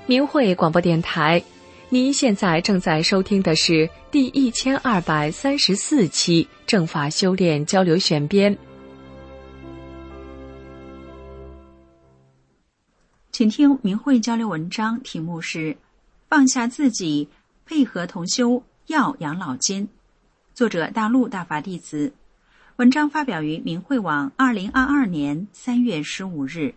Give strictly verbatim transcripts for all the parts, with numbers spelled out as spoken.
明慧广播电台，您现在正在收听的是第一千二百三十四期正法修炼交流选编。 请听明慧交流文章，题目是放下自己，配合同修要养老金，作者大陆大法弟子。文章发表于明慧网二零二二年三月十五日。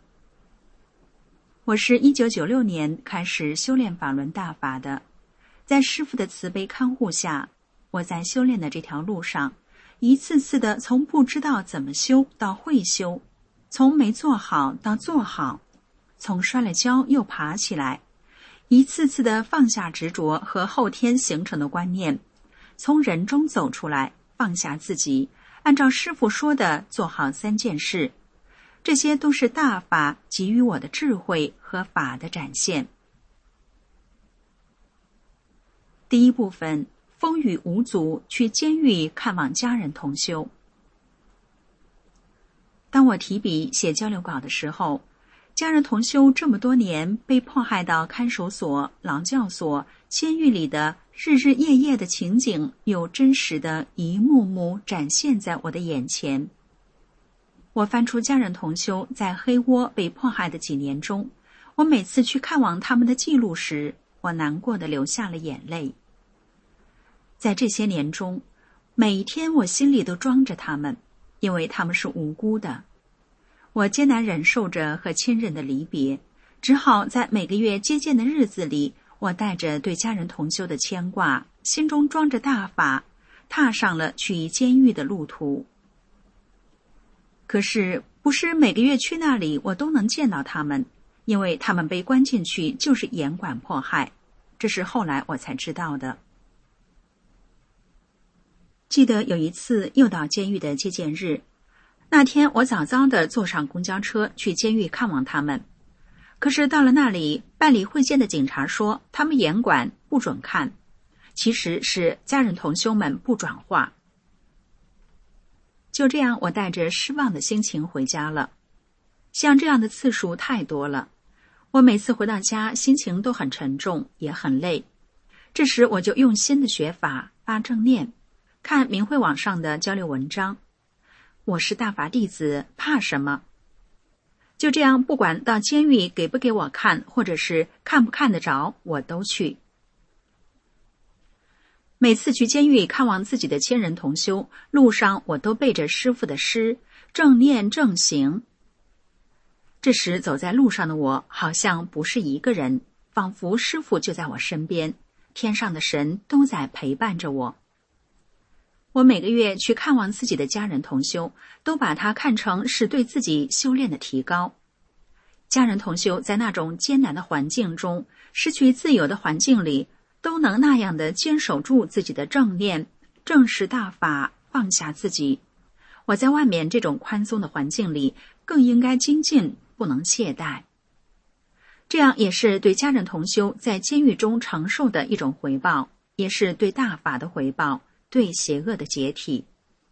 我是一九九六年开始修炼法轮大法的，在师父的慈悲看护下，我在修炼的这条路上，一次次的从不知道怎么修到会修，从没做好到做好，从摔了跤又爬起来，一次次的放下执着和后天形成的观念，从人中走出来，放下自己，按照师父说的做好三件事。这些都是大法给予我的智慧和法的展现。第一部分，风雨无阻去监狱看望家人同修。当我提笔写交流稿的时候，家人同修这么多年被迫害到看守所、劳教所、监狱里的日日夜夜的情景，又真实的一幕幕展现在我的眼前。我翻出家人同修在黑窝被迫害的几年中，我每次去看望他们的记录时，我难过地流下了眼泪。在这些年中，每一天我心里都装着他们，因为他们是无辜的。我艰难忍受着和亲人的离别，只好在每个月接见的日子里，我带着对家人同修的牵挂，心中装着大法，踏上了去监狱的路途。可是不是每个月去那里我都能见到他们，因为他们被关进去就是严管迫害，这是后来我才知道的。记得有一次又到监狱的接见日，那天我早早地坐上公交车去监狱看望他们，可是到了那里，办理会见的警察说他们严管不准看，其实是家人同修们不转化。就这样，我带着失望的心情回家了。像这样的次数太多了，我每次回到家心情都很沉重，也很累。这时我就用心的学法，发正念，看明慧网上的交流文章。我是大法弟子，怕什么？就这样，不管到监狱给不给我看，或者是看不看得着，我都去。每次去监狱看望自己的亲人同修，路上我都背着师父的诗，正念正行。这时走在路上的我好像不是一个人，仿佛师父就在我身边，天上的神都在陪伴着我。我每个月去看望自己的家人同修，都把它看成是对自己修炼的提高。家人同修在那种艰难的环境中，失去自由的环境里，都能那样的坚守住自己的正念，正视大法，放下自己。我在外面这种宽松的环境里，更应该精进，不能懈怠。这样也是对家人同修在监狱中承受的一种回报，也是对大法的回报，对邪恶的解体。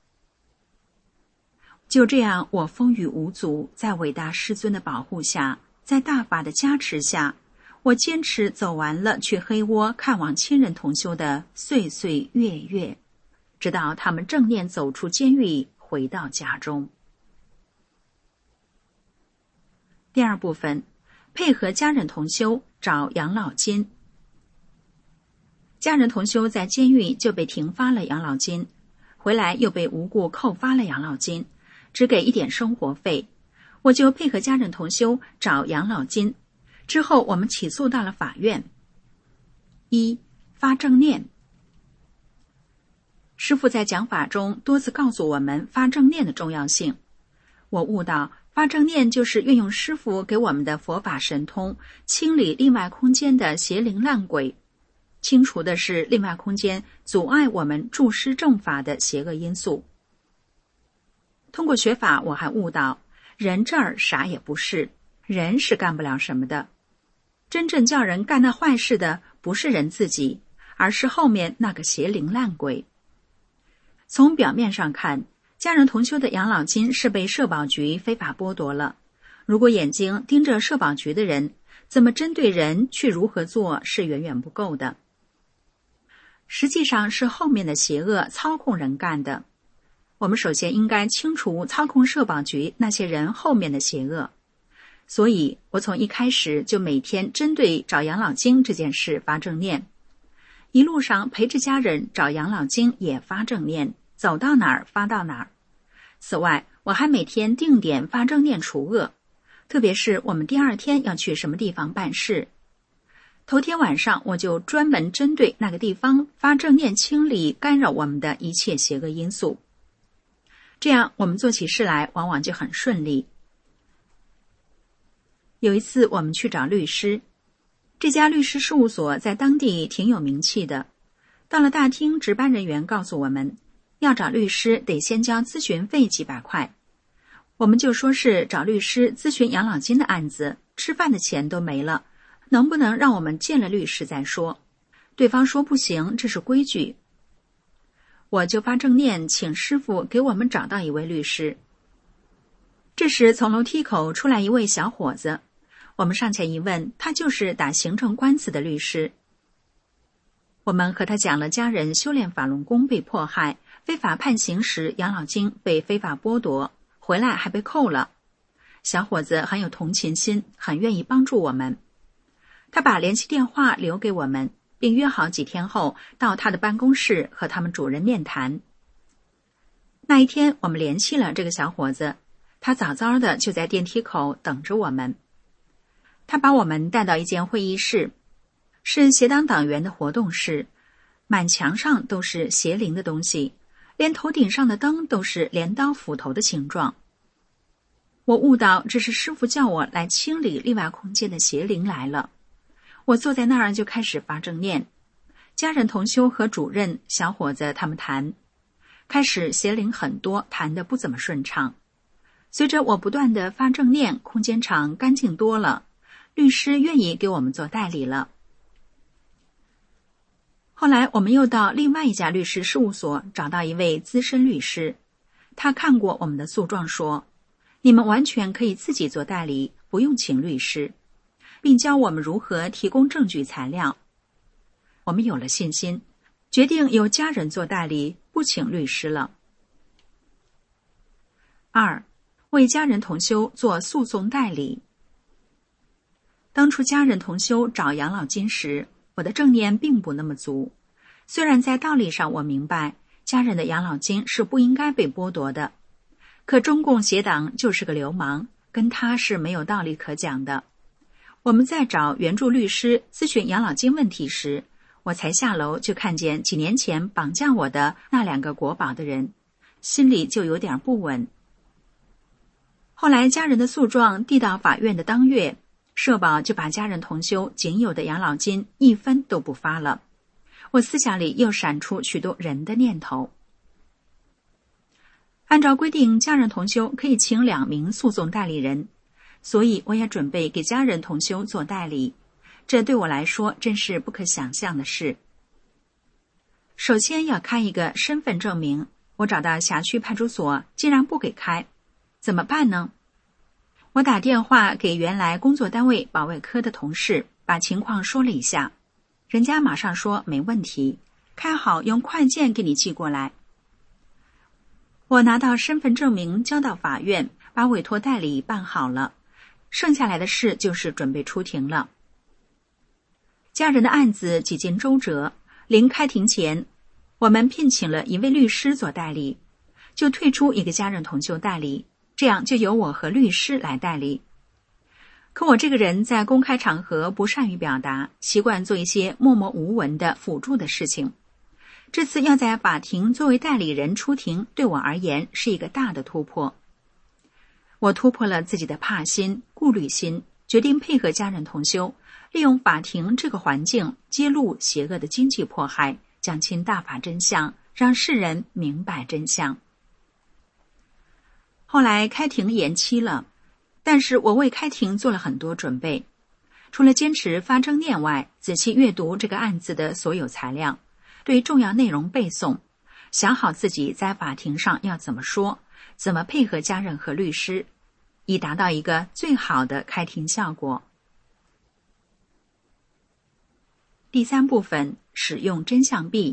就这样，我风雨无阻，在伟大师尊的保护下，在大法的加持下，我坚持走完了去黑窝看望亲人同修的岁岁月月，直到他们正念走出监狱，回到家中。第二部分，配合家人同修找养老金。家人同修在监狱就被停发了养老金，回来又被无故扣发了养老金，只给一点生活费，我就配合家人同修找养老金。之后我们起诉到了法院。一、发正念。师父在讲法中多次告诉我们发正念的重要性。我悟到，发正念就是运用师父给我们的佛法神通，清理另外空间的邪灵烂鬼，清除的是另外空间阻碍我们助师正法的邪恶因素。通过学法，我还悟到，人这儿啥也不是，人是干不了什么的。真正叫人干那坏事的不是人自己，而是后面那个邪灵烂鬼。从表面上看，家人同修的养老金是被社保局非法剥夺了。如果眼睛盯着社保局的人， 怎么针对人去如何做是远远不够的。实际上是后面的邪恶操控人干的。我们首先应该清除操控社保局那些人后面的邪恶。所以我从一开始就每天针对找养老金这件事发正念，一路上陪着家人找养老金也发正念，走到哪儿发到哪儿。此外，我还每天定点发正念除恶，特别是我们第二天要去什么地方办事，头天晚上我就专门针对那个地方发正念，清理干扰我们的一切邪恶因素。这样我们做起事来往往就很顺利。有一次我们去找律师，这家律师事务所在当地挺有名气的。到了大厅，值班人员告诉我们，要找律师得先交咨询费几百块。我们就说是找律师咨询养老金的案子，吃饭的钱都没了，能不能让我们见了律师再说？对方说不行，这是规矩。我就发正念，请师傅给我们找到一位律师。这时从楼梯口出来一位小伙子，我们上前一问，他就是打行政官司的律师。我们和他讲了家人修炼法轮功被迫害，非法判刑时养老金被非法剥夺，回来还被扣了。小伙子很有同情心，很愿意帮助我们。他把联系电话留给我们，并约好几天后到他的办公室和他们主任面谈。那一天我们联系了这个小伙子，他早早的就在电梯口等着我们。他把我们带到一间会议室，是协党党员的活动室，满墙上都是邪灵的东西，连头顶上的灯都是镰刀斧头的形状。我悟到这是师父叫我来清理另外空间的邪灵来了。我坐在那儿就开始发正念，家人同修和主任小伙子他们谈，开始邪灵很多，谈得不怎么顺畅。随着我不断的发正念，空间场干净多了，律师愿意给我们做代理了。后来我们又到另外一家律师事务所找到一位资深律师，他看过我们的诉状说，你们完全可以自己做代理，不用请律师，并教我们如何提供证据材料。我们有了信心，决定由家人做代理，不请律师了。二，为家人同修做诉讼代理。当初家人同修找养老金时，我的正念并不那么足。虽然在道理上我明白家人的养老金是不应该被剥夺的，可中共邪党就是个流氓，跟他是没有道理可讲的。我们在找援助律师咨询养老金问题时，我才下楼就看见几年前绑架我的那两个国宝的人，心里就有点不稳。后来家人的诉状递到法院的当月，社保就把家人同修仅有的养老金一分都不发了。我思想里又闪出许多人的念头。按照规定，家人同修可以请两名诉讼代理人，所以我也准备给家人同修做代理，这对我来说真是不可想象的事。首先要开一个身份证明，我找到辖区派出所，竟然不给开，怎么办呢？我打电话给原来工作单位保卫科的同事，把情况说了一下，人家马上说没问题，开好用快件给你寄过来。我拿到身份证明交到法院，把委托代理办好了，剩下来的事就是准备出庭了。家人的案子几经周折，临开庭前，我们聘请了一位律师做代理，就退出一个家人同修代理，这样就由我和律师来代理。可我这个人在公开场合不善于表达，习惯做一些默默无闻的辅助的事情。这次要在法庭作为代理人出庭，对我而言是一个大的突破。我突破了自己的怕心、顾虑心，决定配合家人同修，利用法庭这个环境揭露邪恶的经济迫害，讲清大法真相，让世人明白真相。后来开庭延期了，但是我为开庭做了很多准备，除了坚持发正念外，仔细阅读这个案子的所有材料，对重要内容背诵，想好自己在法庭上要怎么说，怎么配合家人和律师，以达到一个最好的开庭效果。 第三部分，使用真相币。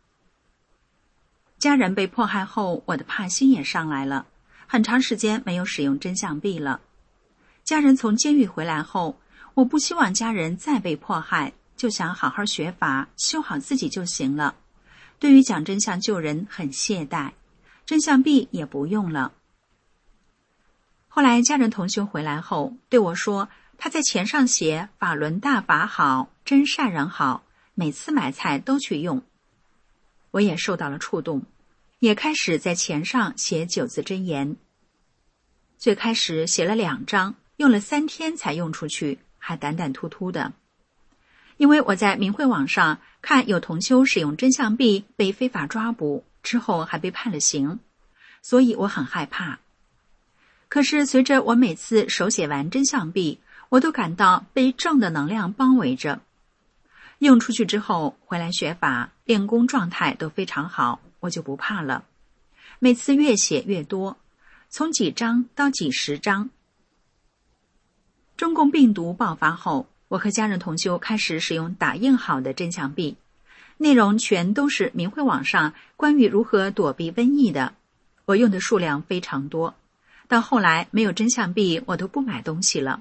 家人被迫害后，我的怕心也上来了，很长时间没有使用真相币了。家人从监狱回来后，我不希望家人再被迫害，就想好好学法，修好自己就行了。对于讲真相救人很懈怠，真相币也不用了。后来家人同修回来后对我说，他在钱上写法轮大法好，真善人好，每次买菜都去用。我也受到了触动，也开始在钱上写九字真言。最开始写了两张，用了三天才用出去，还胆胆突突的。因为我在明慧网上看有同修使用真相币被非法抓捕，之后还被判了刑，所以我很害怕。可是随着我每次手写完真相币，我都感到被正的能量包围着。用出去之后回来学法，练功状态都非常好，我就不怕了。每次越写越多，从几张到几十张。中共病毒爆发后，我和家人同修开始使用打印好的真相币，内容全都是明慧网上关于如何躲避瘟疫的，我用的数量非常多。到后来没有真相币，我都不买东西了。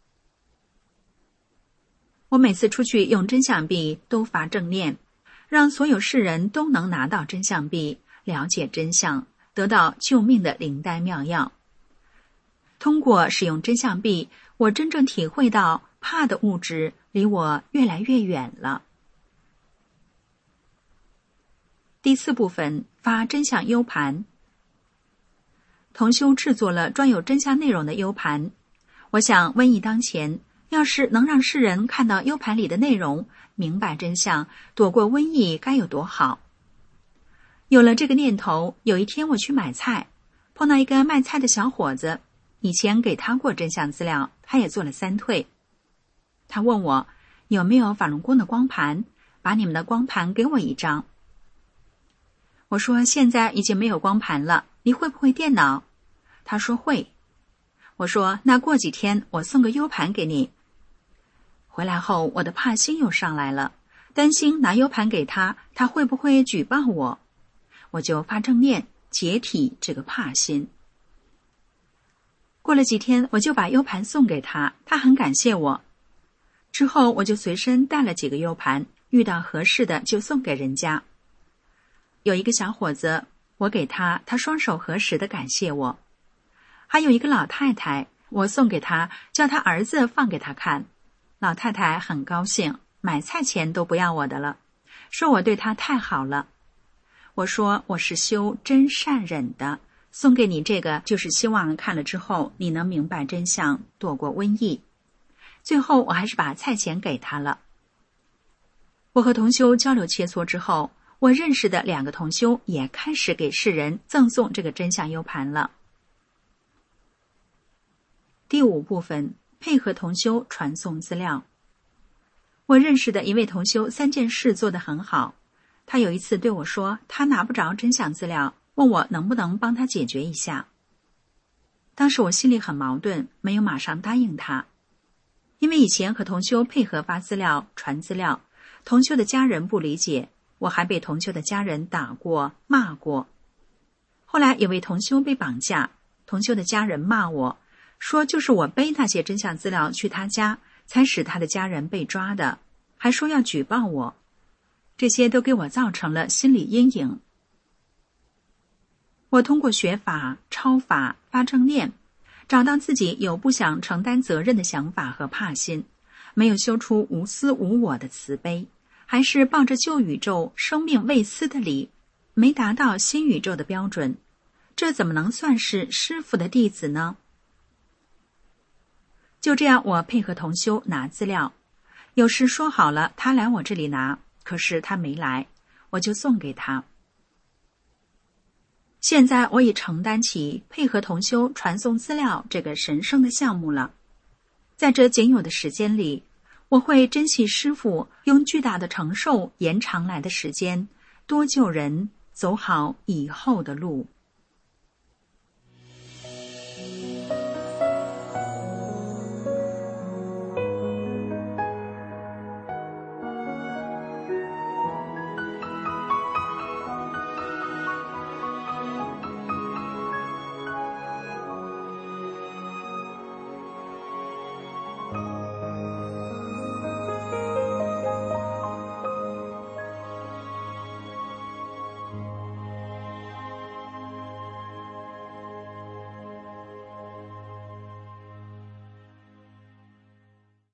我每次出去用真相币都发正念，让所有世人都能拿到真相币，了解真相，得到救命的灵丹妙药。通过使用真相币，我真正体会到怕的物质离我越来越远了。第四部分，发真相 U 盘。同修制作了专有真相内容的 U 盘，我想瘟疫当前，要是能让世人看到 U 盘里的内容，明白真相，躲过瘟疫该有多好。有了这个念头，有一天我去买菜，碰到一个卖菜的小伙子，以前给他过真相资料，他也做了三退。他问我有没有法轮功的光盘，把你们的光盘给我一张。我说现在已经没有光盘了，你会不会电脑？他说会。我说那过几天我送个 U 盘给你。回来后我的怕心又上来了，担心拿 U 盘给他，他会不会举报我？我就发正念解体这个怕心。过了几天我就把 U 盘送给他，他很感谢我。之后我就随身带了几个 U 盘，遇到合适的就送给人家。有一个小伙子，我给他，他双手合十的感谢我。还有一个老太太，我送给他，叫他儿子放给他看。老太太很高兴，买菜钱都不要我的了，说我对他太好了。我说我是修真善忍的，送给你这个就是希望看了之后你能明白真相，躲过瘟疫。最后我还是把菜钱给他了。我和同修交流切磋之后，我认识的两个同修也开始给世人赠送这个真相 U 盘了。第五部分，配合同修传送资料。我认识的一位同修三件事做得很好，他有一次对我说他拿不着真相资料，问我能不能帮他解决一下。当时我心里很矛盾，没有马上答应他。因为以前和同修配合发资料传资料，同修的家人不理解，我还被同修的家人打过骂过。后来有位同修被绑架，同修的家人骂我，说就是我背那些真相资料去他家，才使他的家人被抓的，还说要举报我。这些都给我造成了心理阴影。我通过学法、超法、发正念，找到自己有不想承担责任的想法和怕心，没有修出无私无我的慈悲，还是抱着旧宇宙生命未私的理，没达到新宇宙的标准，这怎么能算是师父的弟子呢？就这样，我配合同修拿资料，有时说好了他来我这里拿，可是他没来，我就送给他。现在我已承担起配合同修传送资料这个神圣的项目了。在这仅有的时间里，我会珍惜师父用巨大的承受延长来的时间，多救人，走好以后的路。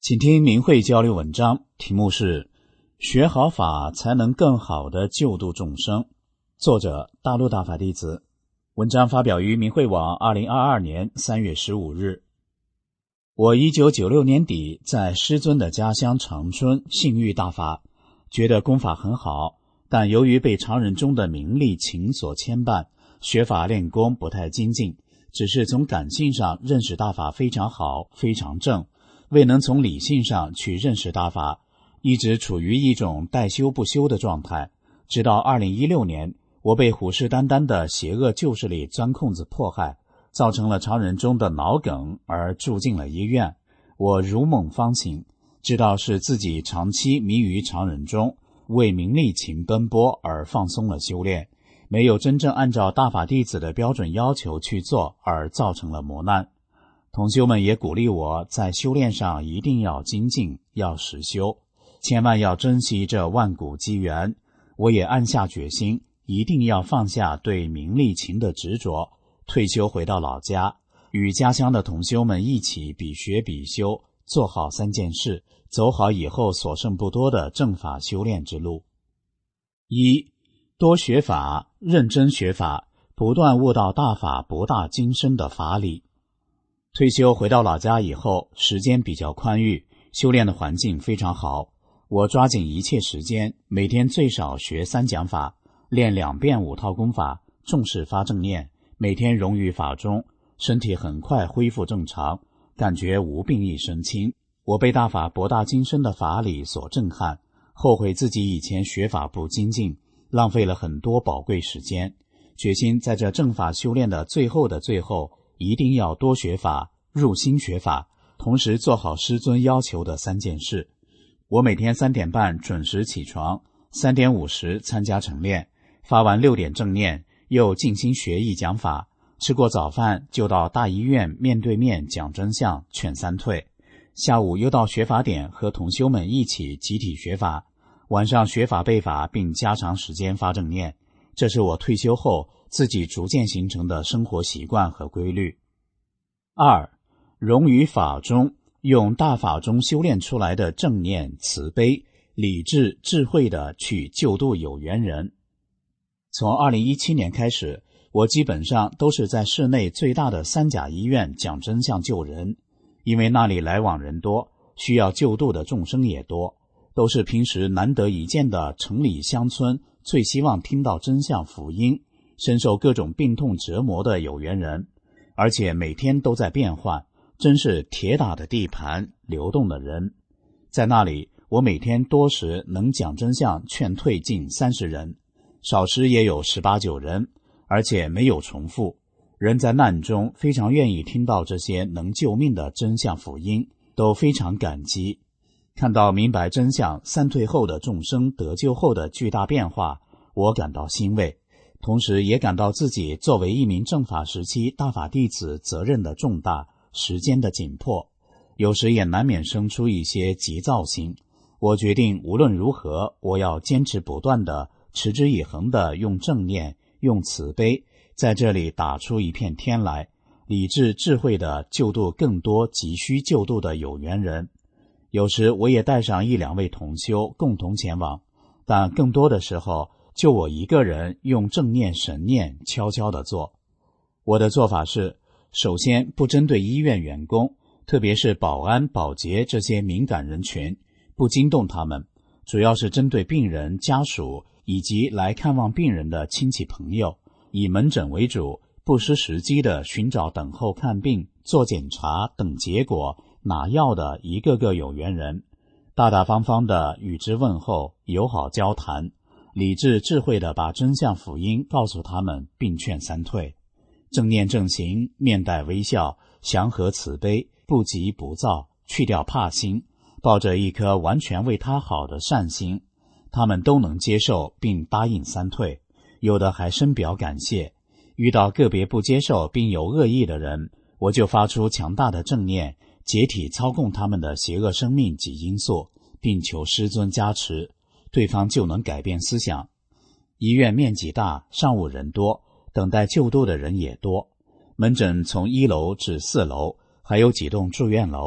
请听明慧交流文章，题目是学好法才能更好地救度众生，作者大陆大法弟子。文章发表于明慧网二零二二年三月十五日。我一九九六年底在师尊的家乡长春信遇大法，觉得功法很好，但由于被常人中的名利情所牵绊，学法练功不太精进，只是从感性上认识大法非常好，非常正，未能从理性上去认识大法，一直处于一种待修不修的状态。直到二零一六年，我被虎视眈眈的邪恶旧势力钻空子迫害，造成了常人中的脑梗而住进了医院。我如梦方醒，知道是自己长期迷于常人中，为名利情奔波而放松了修炼，没有真正按照大法弟子的标准要求去做，而造成了磨难。同修们也鼓励我在修炼上一定要精进，要实修，千万要珍惜这万古机缘。我也暗下决心，一定要放下对名利情的执着，退休回到老家，与家乡的同修们一起比学比修，做好三件事，走好以后所剩不多的正法修炼之路。一、多学法，认真学法，不断悟到大法博大精深的法理。退休回到老家以后，时间比较宽裕，修炼的环境非常好。我抓紧一切时间，每天最少学三讲法，练两遍五套功法，重视发正念，每天融于法中，身体很快恢复正常，感觉无病益身轻。我被大法博大精深的法理所震撼，后悔自己以前学法不精进，浪费了很多宝贵时间，决心在这正法修炼的最后的最后，一定要多学法，入心学法，同时做好师尊要求的三件事。我每天三点半准时起床，三点五十参加晨练，发完六点正念，又静心学艺讲法，吃过早饭就到大医院面对面讲真相，劝三退。下午又到学法点和同修们一起集体学法，晚上学法背法，并加长时间发正念。这是我退休后自己逐渐形成的生活习惯和规律。二、融于法中，用大法中修炼出来的正念、慈悲、理智、智慧的去救度有缘人。从二零一七年开始，我基本上都是在市内最大的三甲医院讲真相救人，因为那里来往人多，需要救度的众生也多，都是平时难得一见的城里乡村最希望听到真相福音，深受各种病痛折磨的有缘人，而且每天都在变换，真是铁打的地盘，流动的人。在那里，我每天多时能讲真相劝退近三十人，少时也有十八九人，而且没有重复。人在难中非常愿意听到这些能救命的真相福音，都非常感激。看到明白真相三退后的众生得救后的巨大变化，我感到欣慰，同时也感到自己作为一名正法时期大法弟子责任的重大，时间的紧迫，有时也难免生出一些急躁心。我决定无论如何，我要坚持不断的、持之以恒的用正念、用慈悲，在这里打出一片天来，理智智慧的救度更多急需救度的有缘人。有时我也带上一两位同修共同前往，但更多的时候就我一个人用正念神念悄悄地做。我的做法是，首先不针对医院员工，特别是保安、保洁这些敏感人群，不惊动他们，主要是针对病人家属以及来看望病人的亲戚朋友，以门诊为主，不失时机地寻找等候看病、做检查、等结果、拿药的一个个有缘人，大大方方地与之问候，友好交谈，理智智慧地把真相福音告诉他们，并劝三退。正念正行，面带微笑，祥和慈悲，不急不躁，去掉怕心，抱着一颗完全为他好的善心，他们都能接受并答应三退，有的还深表感谢。遇到个别不接受并有恶意的人，我就发出强大的正念，解体操控他们的邪恶生命及因素，并求师尊加持，对方就能改变思想。医院面积大，上午人多，等待救度的人也多。门诊从一楼至四楼，还有几栋住院楼。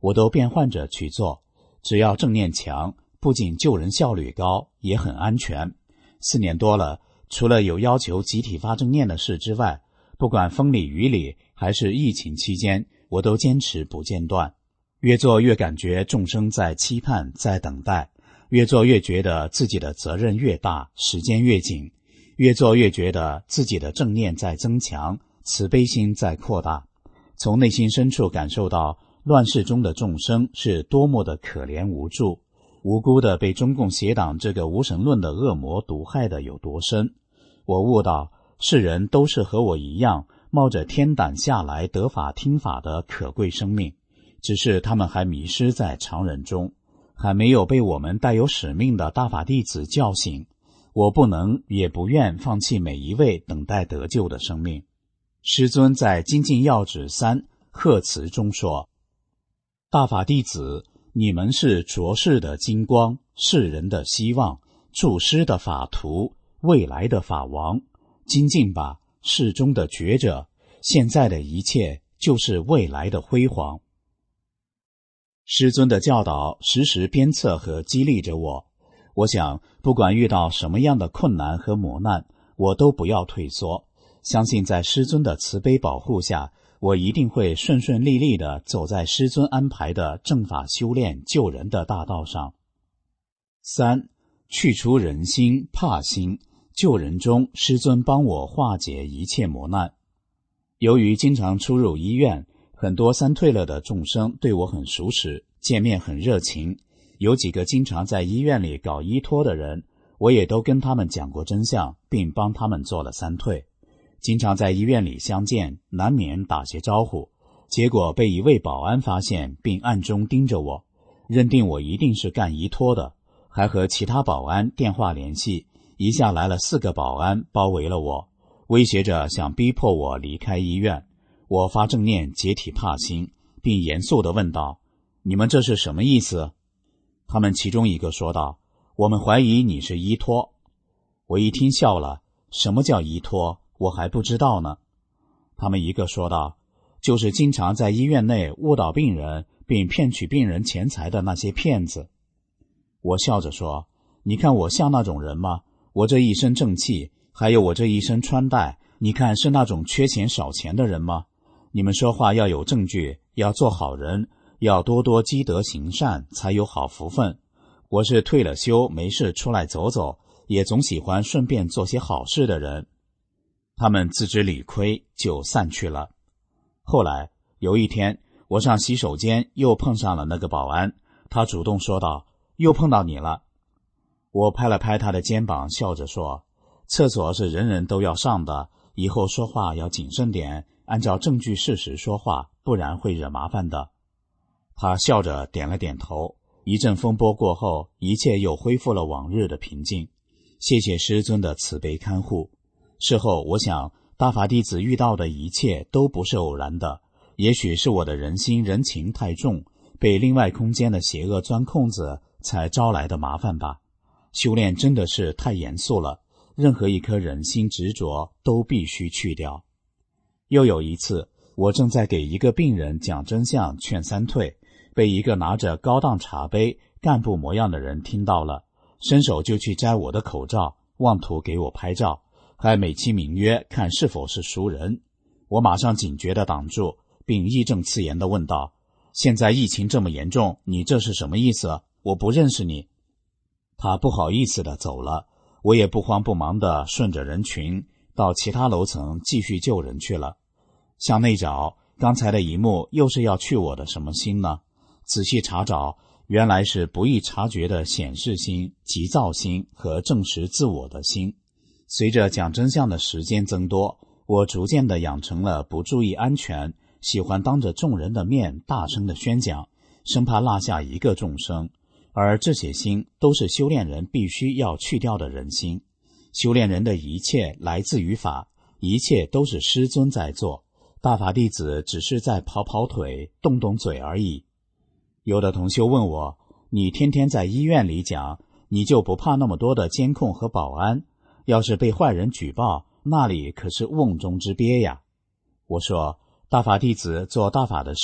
我都变换着去做，只要正念强，不仅救人效率高，也很安全。四年多了，除了有要求集体发正念的事之外，不管风里雨里还是疫情期间，我都坚持不间断。越做越感觉众生在期盼，在等待，越做越觉得自己的责任越大，时间越紧，越做越觉得自己的正念在增强，慈悲心在扩大。从内心深处感受到乱世中的众生是多么的可怜无助，无辜的被中共邪党这个无神论的恶魔毒害的有多深。我悟到世人都是和我一样冒着天胆下来得法听法的可贵生命，只是他们还迷失在常人中，还没有被我们带有使命的大法弟子叫醒。我不能也不愿放弃每一位等待得救的生命。师尊在精进要旨三贺词中说，大法弟子，你们是浊世的金光，世人的希望，助师的法图，未来的法王。精进吧，世中的觉者，现在的一切就是未来的辉煌。师尊的教导时时鞭策和激励着我。我想不管遇到什么样的困难和磨难，我都不要退缩，相信在师尊的慈悲保护下，我一定会顺顺利利地走在师尊安排的正法修炼救人的大道上。三，去除人心怕心，救人中师尊帮我化解一切磨难。由于经常出入医院，很多三退了的众生对我很熟识，见面很热情。有几个经常在医院里搞依托的人，我也都跟他们讲过真相，并帮他们做了三退。经常在医院里相见，难免打些招呼，结果被一位保安发现，并暗中盯着我，认定我一定是干依托的，还和其他保安电话联系，一下来了四个保安包围了我，威胁着想逼迫我离开医院。我发正念解体怕心，并严肃地问道，你们这是什么意思？他们其中一个说道，我们怀疑你是依托。我一听笑了，什么叫依托？我还不知道呢。他们一个说道，就是经常在医院内误导病人并骗取病人钱财的那些骗子。我笑着说，你看我像那种人吗？我这一身正气，还有我这一身穿戴，你看是那种缺钱少钱的人吗？你们说话要有证据，要做好人，要多多积德行善，才有好福分。我是退了休没事出来走走，也总喜欢顺便做些好事的人。他们自知理亏，就散去了。后来有一天，我上洗手间又碰上了那个保安，他主动说道，又碰到你了。我拍了拍他的肩膀，笑着说，厕所是人人都要上的，以后说话要谨慎点，按照证据事实说话，不然会惹麻烦的。他笑着点了点头。一阵风波过后，一切又恢复了往日的平静。谢谢师尊的慈悲看护。事后我想，大法弟子遇到的一切都不是偶然的，也许是我的人心人情太重，被另外空间的邪恶钻空子，才招来的麻烦吧。修炼真的是太严肃了，任何一颗人心执着都必须去掉。又有一次，我正在给一个病人讲真相劝三退，被一个拿着高档茶杯干部模样的人听到了，伸手就去摘我的口罩，妄图给我拍照，还美其名曰看是否是熟人。我马上警觉地挡住，并义正辞严地问道，现在疫情这么严重，你这是什么意思？我不认识你。他不好意思地走了，我也不慌不忙地顺着人群到其他楼层继续救人去了。向内找，刚才的一幕又是要去我的什么心呢？仔细查找，原来是不易察觉的显示心、急躁心和证实自我的心。随着讲真相的时间增多，我逐渐地养成了不注意安全，喜欢当着众人的面大声地宣讲，生怕落下一个众生。而这些心都是修炼人必须要去掉的人心。修炼人的一切来自于法，一切都是师尊在做，大法弟子只是在跑跑腿、动动嘴而已。有的同修问我，你天天在医院里讲，你就不怕那么多的监控和保安？要是被坏人举报，那里可是瓮中之鳖呀。我说，大法弟子做大法的事，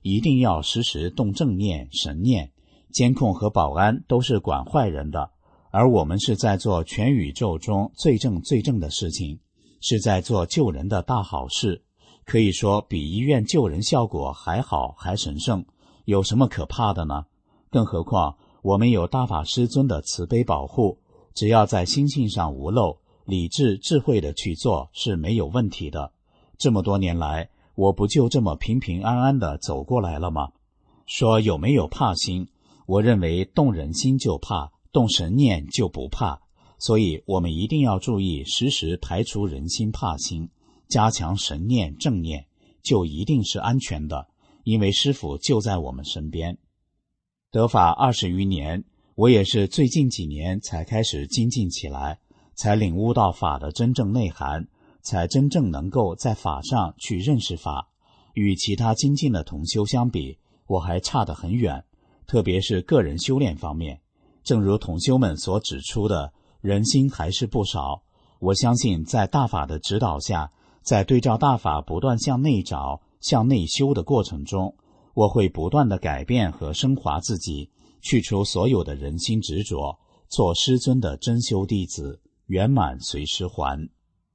一定要时时动正念、神念，监控和保安都是管坏人的，而我们是在做全宇宙中最正最正的事情，是在做救人的大好事，可以说比医院救人效果还好还神圣，有什么可怕的呢？更何况我们有大法师尊的慈悲保护，只要在心性上无漏，理智智慧的去做是没有问题的。这么多年来，我不就这么平平安安的走过来了吗？说有没有怕心？我认为动人心就怕，动神念就不怕，所以我们一定要注意时时排除人心怕心，加强神念正念，就一定是安全的，因为师父就在我们身边。得法二十余年，我也是最近几年才开始精进起来，才领悟到法的真正内涵，才真正能够在法上去认识法。与其他精进的同修相比，我还差得很远，特别是个人修炼方面。正如同修们所指出的，人心还是不少。我相信在大法的指导下，在对照大法不断向内找、向内修的过程中，我会不断地改变和升华自己，去除所有的人心执着，做师尊的真修弟子，圆满随师还。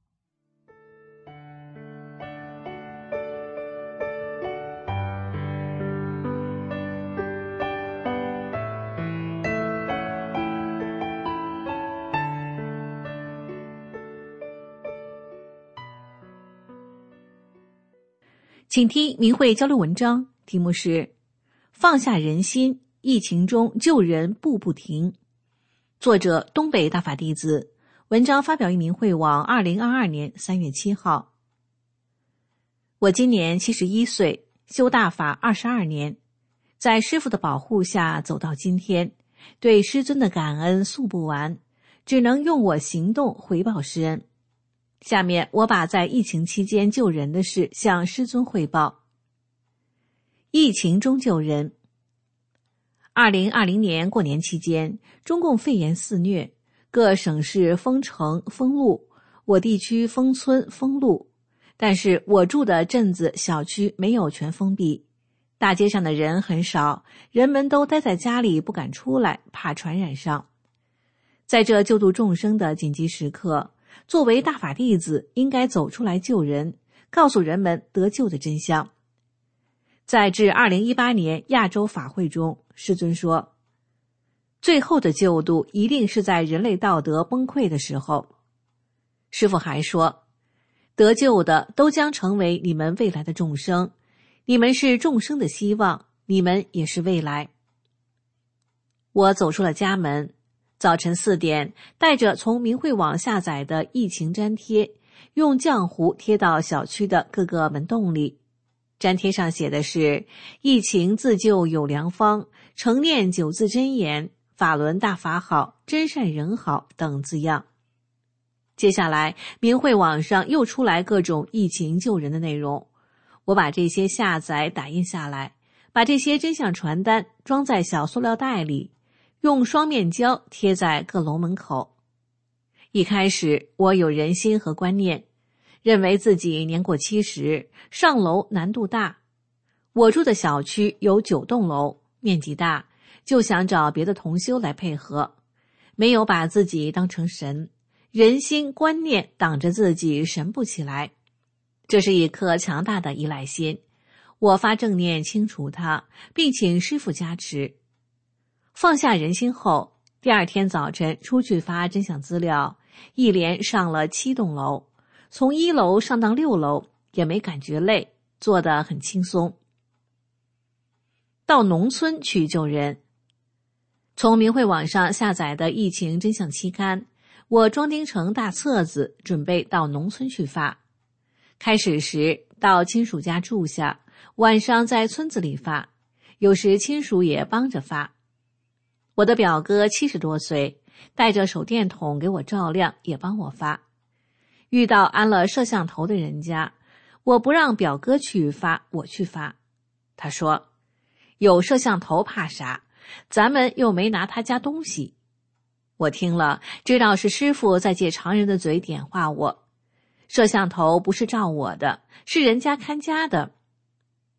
请听明慧交流文章，题目是放下人心，疫情中救人步步停。作者东北大法弟子，文章发表于明慧网二零二二年三月七号。我今年七十一岁，修大法二十二年，在师父的保护下走到今天，对师尊的感恩诉不完，只能用我行动回报师恩。下面我把在疫情期间救人的事向师尊汇报。疫情中救人。二零二零年过年期间，中共肺炎肆虐，各省市封城封路，我地区封村封路，但是我住的镇子小区没有全封闭，大街上的人很少，人们都待在家里不敢出来，怕传染上。在这救度众生的紧急时刻，作为大法弟子应该走出来救人，告诉人们得救的真相。在至二零一八年亚洲法会中，师尊说，最后的救度一定是在人类道德崩溃的时候。师父还说，得救的都将成为你们未来的众生，你们是众生的希望，你们也是未来。我走出了家门，早晨四点，带着从明慧网下载的疫情粘贴，用浆糊贴到小区的各个门洞里。粘贴上写的是疫情自救有良方，诚念九字真言，法轮大法好，真善人好等字样。接下来明慧网上又出来各种疫情救人的内容，我把这些下载打印下来，把这些真相传单装在小塑料袋里，用双面胶贴在各楼门口。一开始我有人心和观念，认为自己年过七十，上楼难度大。我住的小区有九栋楼，面积大，就想找别的同修来配合，没有把自己当成神，人心观念挡着自己神不起来。这是一颗强大的依赖心，我发正念清除它，并请师父加持。放下人心后，第二天早晨出去发真相资料，一连上了七栋楼，从一楼上到六楼，也没感觉累，做得很轻松。到农村去救人。从明慧网上下载的疫情真相期刊，我装订成大册子，准备到农村去发。开始时到亲属家住下，晚上在村子里发，有时亲属也帮着发。我的表哥七十多岁，带着手电筒给我照亮，也帮我发。遇到安了摄像头的人家，我不让表哥去发，我去发。他说，有摄像头怕啥？咱们又没拿他家东西。我听了，知道是师父在借常人的嘴点化我。摄像头不是照我的，是人家看家的。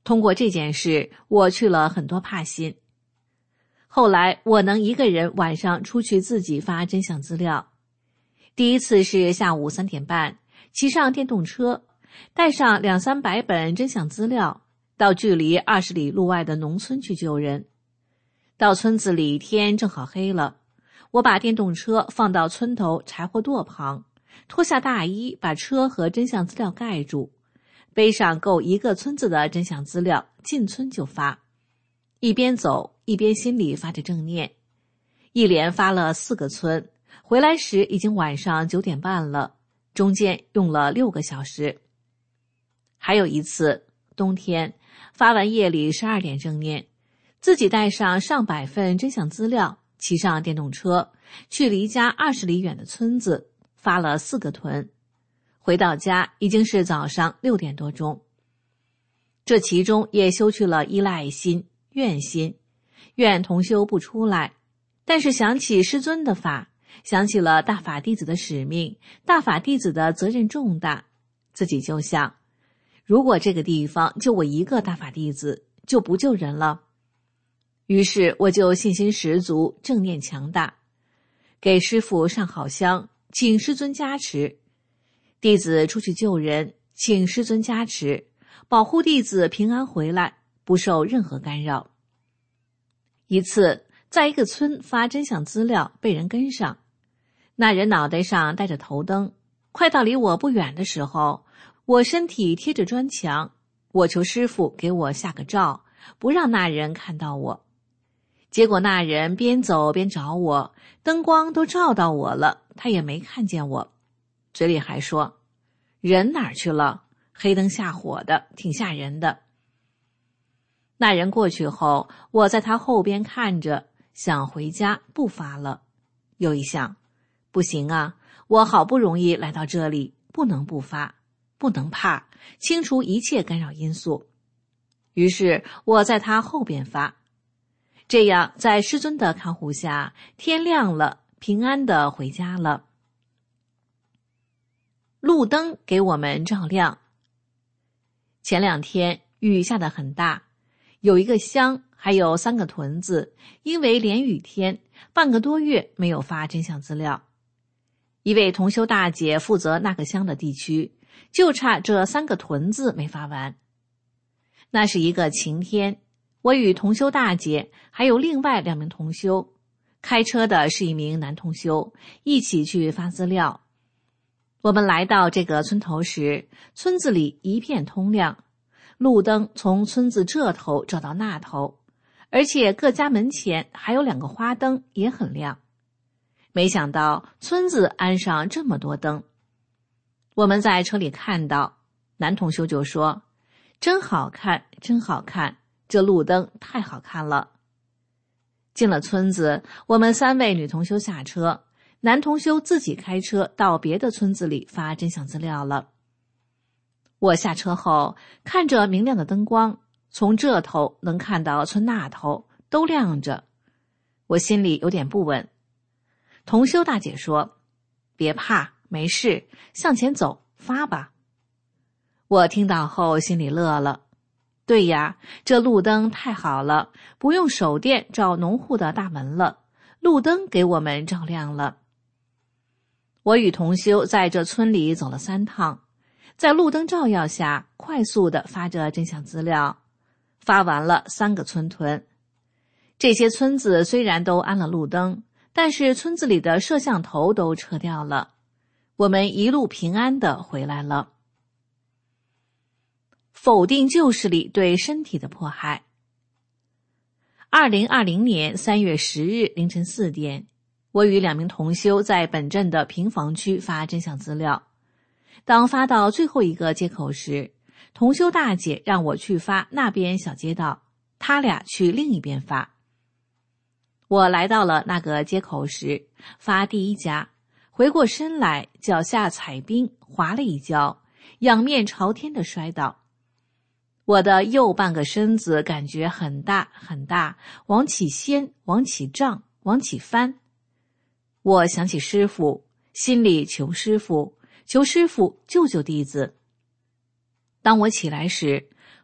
通过这件事，我去了很多帕心。后来我能一个人晚上出去自己发真相资料。第一次是下午三点半，骑上电动车，带上两三百本真相资料，到距离二十里路外的农村去救人。到村子里天正好黑了，我把电动车放到村头柴火垛旁，脱下大衣把车和真相资料盖住，背上够一个村子的真相资料，进村就发。一边走一边心里发着正念，一连发了四个村，回来时已经晚上九点半了，中间用了六个小时。还有一次冬天，发完夜里十二点正念，自己带上上百份真相资料，骑上电动车去离家二十里远的村子，发了四个屯。回到家已经是早上六点多钟。这其中也修去了依赖心、怨心，怨同修不出来，但是想起师尊的法，想起了大法弟子的使命，大法弟子的责任重大，自己就想，如果这个地方就我一个大法弟子，就不救人了。于是我就信心十足，正念强大，给师父上好香，请师尊加持。弟子出去救人，请师尊加持，保护弟子平安回来，不受任何干扰。一次在一个村发真相资料，被人跟上，那人脑袋上戴着头灯，快到离我不远的时候，我身体贴着砖墙，我求师父给我下个照，不让那人看到我。结果那人边走边找我，灯光都照到我了，他也没看见我，嘴里还说，人哪儿去了？黑灯瞎火的，挺吓人的。那人过去后，我在他后边看着，想回家不发了。又一想，不行啊，我好不容易来到这里，不能不发，不能怕，清除一切干扰因素。于是我在他后边发。这样在师尊的看护下，天亮了，平安地回家了。路灯给我们照亮。前两天雨下得很大，有一个乡还有三个屯子，因为连雨天，半个多月没有发真相资料。一位同修大姐负责那个乡的地区，就差这三个屯子没发完。那是一个晴天，我与同修大姐还有另外两名同修，开车的是一名男同修，一起去发资料。我们来到这个村头时，村子里一片通亮，路灯从村子这头照到那头，而且各家门前还有两个花灯也很亮。没想到村子安上这么多灯。我们在车里看到，男同修就说，真好看，真好看，这路灯太好看了。进了村子，我们三位女同修下车，男同修自己开车到别的村子里发真相资料了。我下车后，看着明亮的灯光，从这头能看到村那头都亮着，我心里有点不稳。同修大姐说，别怕，没事，向前走，发吧。我听到后心里乐了，对呀，这路灯太好了，不用手电照农户的大门了，路灯给我们照亮了。我与同修在这村里走了三趟，在路灯照耀下，快速地发着真相资料，发完了三个村屯。这些村子虽然都安了路灯，但是村子里的摄像头都撤掉了，我们一路平安地回来了。否定旧势力对身体的迫害。二零二零年三月十日凌晨四点，我与两名同修在本镇的平房区发真相资料。当发到最后一个街口时，同修大姐让我去发那边小街道，他俩去另一边发。我来到了那个街口时，发第一家，回过身来，脚下踩冰，滑了一跤，仰面朝天的摔倒。我的右半个身子感觉很大很大，往起掀，往起胀，往起翻。我想起师父，心里求师父，求师父救救弟子。当我起来时，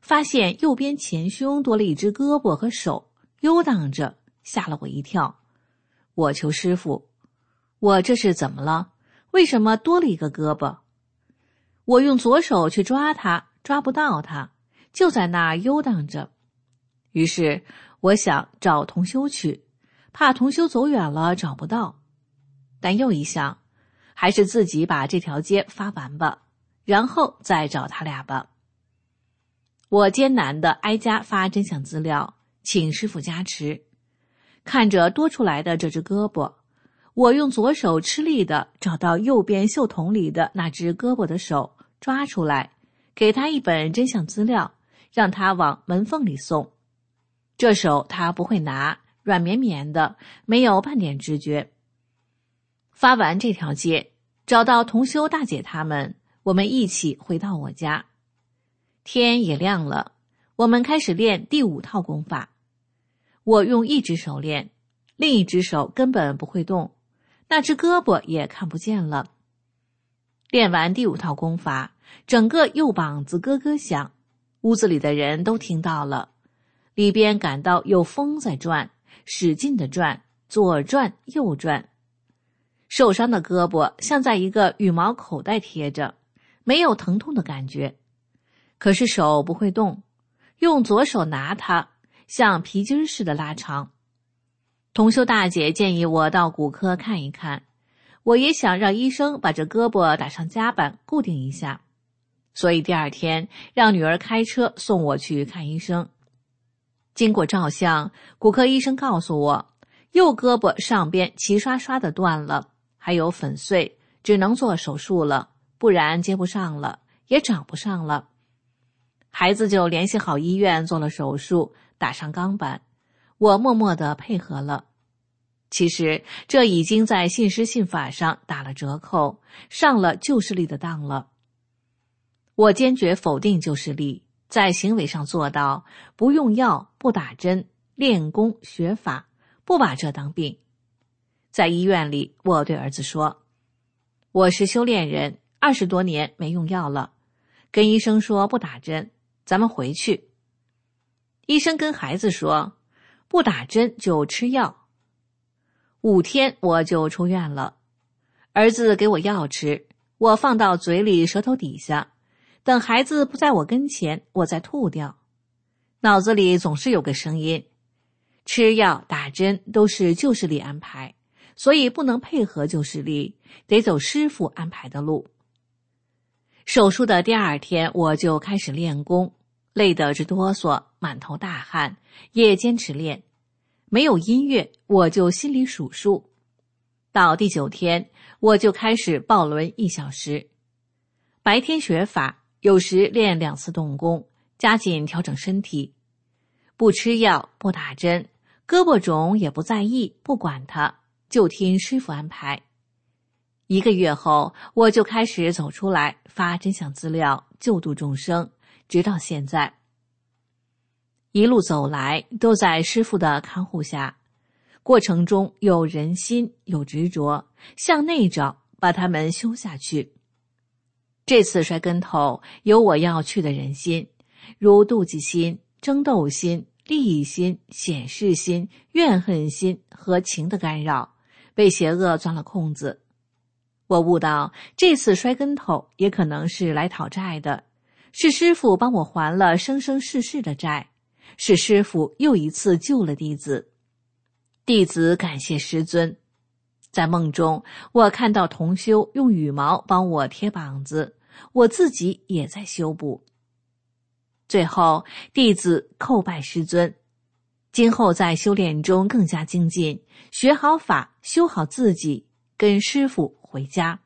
发现右边前胸多了一只胳膊和手，游荡着，吓了我一跳。我求师傅，我这是怎么了？为什么多了一个胳膊？我用左手去抓它，抓不到它，就在那儿游荡着。于是我想找同修去，怕同修走远了找不到。但又一想，还是自己把这条街发完吧，然后再找他俩吧。我艰难地挨家发真相资料，请师父加持。看着多出来的这只胳膊，我用左手吃力地找到右边袖筒里的那只胳膊的手，抓出来，给他一本真相资料，让他往门缝里送。这手他不会拿，软绵绵的，没有半点知觉。发完这条街，找到同修大姐他们，我们一起回到我家。天也亮了，我们开始练第五套功法。我用一只手练，另一只手根本不会动，那只胳膊也看不见了。练完第五套功法，整个右膀子咯咯响，屋子里的人都听到了，里边感到有风在转，使劲地转，左转右转。受伤的胳膊像在一个羽毛口袋贴着，没有疼痛的感觉。可是手不会动，用左手拿它，像皮筋似的拉长。同修大姐建议我到骨科看一看，我也想让医生把这胳膊打上夹板固定一下，所以第二天让女儿开车送我去看医生。经过照相，骨科医生告诉我，右胳膊上边齐刷刷的断了，还有粉碎，只能做手术了，不然接不上了，也长不上了。孩子就联系好医院做了手术，打上钢板，我默默地配合了。其实这已经在信师信法上打了折扣，上了旧势力的当了。我坚决否定旧势力，在行为上做到不用药、不打针，练功学法，不把这当病。在医院里，我对儿子说，我是修炼人，二十多年没用药了，跟医生说不打针，咱们回去。医生跟孩子说，不打针就吃药。五天我就出院了，儿子给我药吃，我放到嘴里舌头底下，等孩子不在我跟前，我再吐掉。脑子里总是有个声音，吃药打针都是旧势力安排，所以不能配合旧势力，得走师父安排的路。手术的第二天，我就开始练功，累得直哆嗦，满头大汗，也坚持练。没有音乐，我就心里数数。到第九天，我就开始抱轮一小时。白天学法，有时练两次动功，加紧调整身体。不吃药，不打针，胳膊肿也不在意，不管它，就听师父安排。一个月后，我就开始走出来发真相资料，救度众生，直到现在。一路走来，都在师父的看护下，过程中有人心，有执着，向内找，把他们修下去。这次摔跟头，有我要去的人心，如妒忌心、争斗心、利益心、显示心、怨恨心和情的干扰，被邪恶钻了空子。我悟到，这次摔跟头也可能是来讨债的，是师父帮我还了生生世世的债，是师父又一次救了弟子。弟子感谢师尊。在梦中，我看到同修用羽毛帮我贴膀子，我自己也在修补。最后，弟子叩拜师尊，今后在修炼中更加精进，学好法，修好自己，跟师父回家。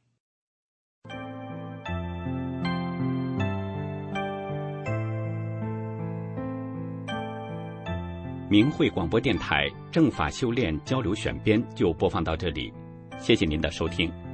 明慧广播电台正法修炼交流选编就播放到这里，谢谢您的收听。